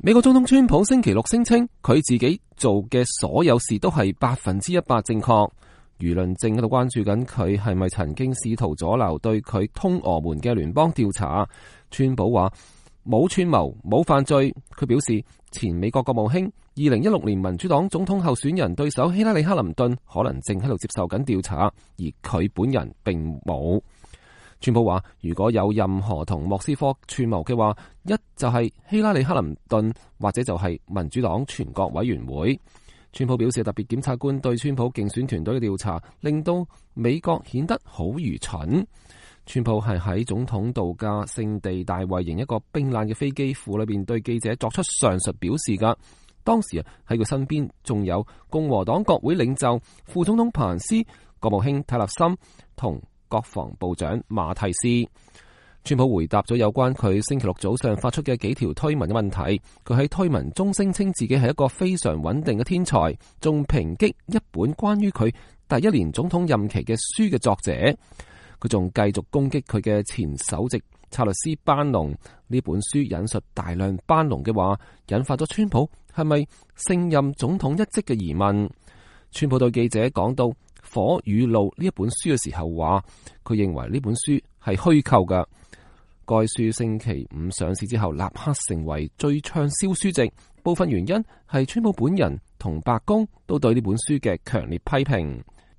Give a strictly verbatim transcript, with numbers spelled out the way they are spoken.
美國總統川普星期六聲稱，佢自己做嘅所有事都係百分之一百正確。輿論正喺度關注緊佢係咪曾經試圖阻撓對佢通俄門嘅聯邦調查。川普話冇串謀，冇犯罪。佢表示，前美國國務卿、二零一六年民主黨總統候選人對手希拉里克林頓可能正喺度接受緊調查，而佢本人並冇。川普話，如果有任何同莫斯科串謀嘅話，一就係希拉里克林頓，或者就係民主黨全國委員會。川普表示，特別檢察官對川普競選團隊嘅調查，令到美國顯得好愚蠢。川普係喺總統度假勝地大衛營一個冰冷嘅飛機庫裏邊對記者作出上述表示噶。當時啊，喺佢身邊仲有共和黨國會領袖、副總統彭斯、國務卿泰勒森同國防部長馬蒂斯。川普回答咗有關佢星期六早上發出嘅幾條推文嘅問題。佢喺推文中聲稱自己係一個非常穩定嘅天才，仲抨擊一本關於佢第一年總統任期嘅書嘅作者。佢仲繼續攻擊佢嘅前首席策略師班農。呢本書引述大量班農嘅話，引發咗川普係咪勝任總統一職嘅疑問。川普對記者講到《火與怒》呢一本書嘅時候話，佢認為呢本書係虛構㗎。該書星期五上市之後，立刻成為最暢銷書籍。部分原因係川普本人同白宮都對呢本書嘅強烈批評。